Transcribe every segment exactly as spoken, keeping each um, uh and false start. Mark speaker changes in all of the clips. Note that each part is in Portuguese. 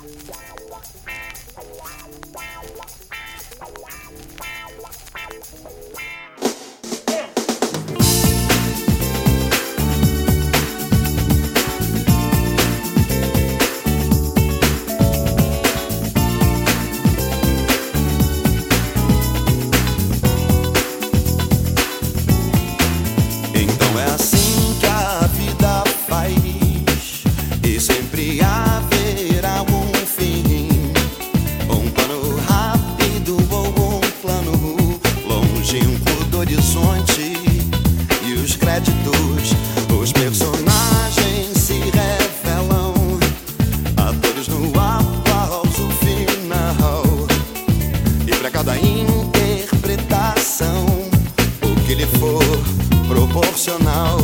Speaker 1: Então é assim que a vida faz, e sempre haverá um fim. Um plano rápido ou um plano longínquo do horizonte. E os créditos, os personagens se revelam, atores no aplauso final. E pra cada interpretação, o que lhe for proporcional.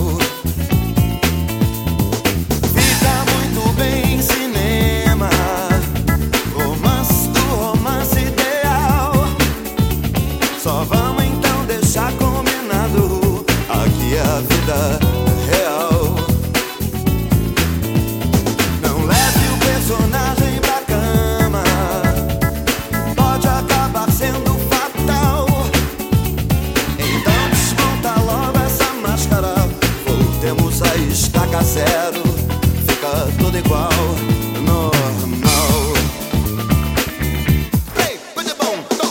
Speaker 1: Fica muito bem cinema, romance do romance ideal. Só vamos então deixar combinado, aqui é a vida real. Não leve o personagem pra cama, pode acabar sendo fatal. Então desmonta logo essa máscara, voltemos a estaca zero, fica tudo igual, normal. Hey, put the bone, go!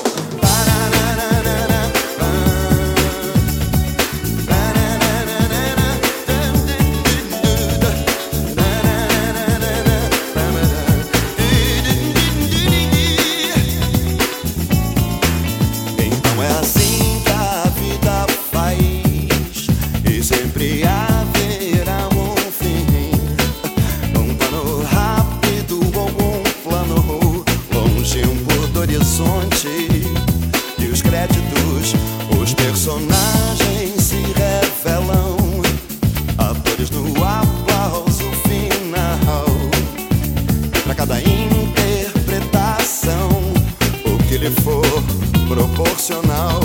Speaker 1: Então é assim que a vida faz, e sempre haverá um fim. Um plano rápido ou um plano longínquo do horizonte. E os créditos, os personagens se revelam, atores no aplauso final. E pra cada interpretação, o que lhe for proporcional.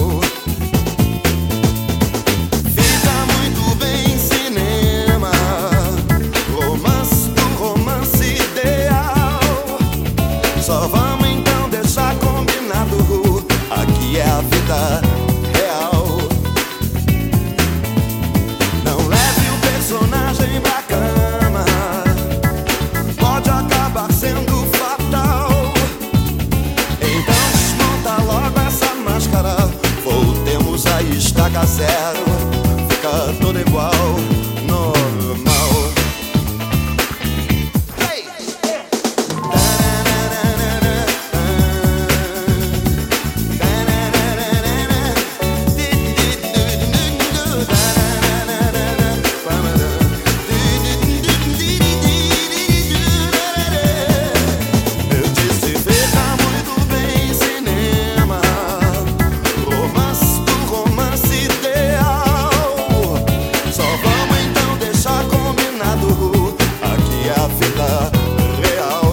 Speaker 1: Fica muito bem cinema, romance do romance ideal. Só vamos então deixar combinado, aqui é a vida real. Não leve o personagem pra cama, pode acabar sendo fatal. Então desmonta logo essa máscara, voltemos a estaca zero, fica tudo igual, normal. Hey! Eu disse fica muito bem cinema, romance do romance ideal. Só vamos então deixar combinado, aqui é a vida real.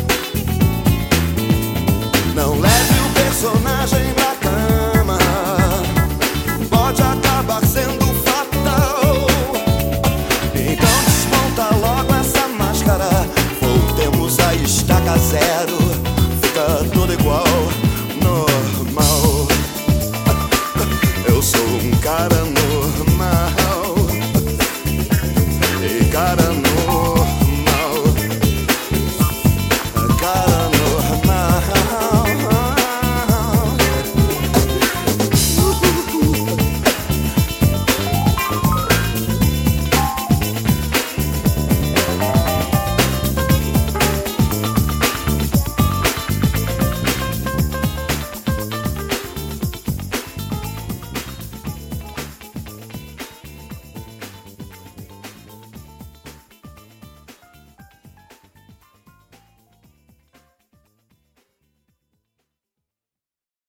Speaker 1: Não leve o personagem pra cama, pode acabar sendo fatal. Então desmonta logo essa máscara, voltemos a estaca zero,